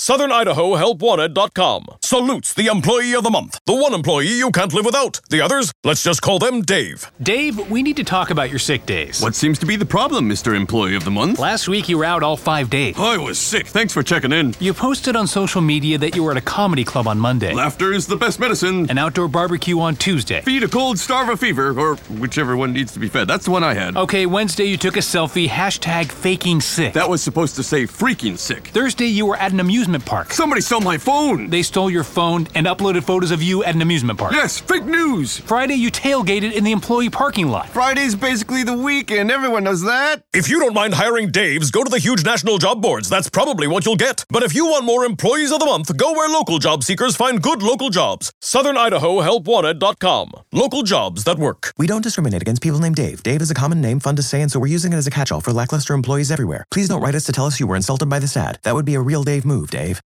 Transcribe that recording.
Southern Idaho HelpWanted.com salutes the Employee of the Month. The one employee you can't live without. The others, let's just call them Dave. Dave, we need to talk about your sick days. What seems to be the problem, Mr. Employee of the Month? Last week you were out all 5 days. I was sick. Thanks for checking in. You posted on social media that you were at a comedy club on Monday. Laughter is the best medicine. An outdoor barbecue on Tuesday. Feed a cold, starve a fever, or whichever one needs to be fed. That's the one I had. Okay, Wednesday you took a selfie, #faking sick. That was supposed to say freaking sick. Thursday you were at an amusement park. Somebody stole my phone. They stole your phone and uploaded photos of you at an amusement park. Yes, fake news. Friday you tailgated in the employee parking lot. Friday's basically the weekend. Everyone knows that. If you don't mind hiring Daves, go to the huge national job boards. That's probably what you'll get. But if you want more Employees of the Month, go where local job seekers find good local jobs. Southern Idaho HelpWanted.com. Local jobs that work. We don't discriminate against people named Dave. Dave is a common name, fun to say, and so we're using it as a catch-all for lackluster employees everywhere. Please don't write us to tell us you were insulted by this ad. That would be a real Dave move, Dave.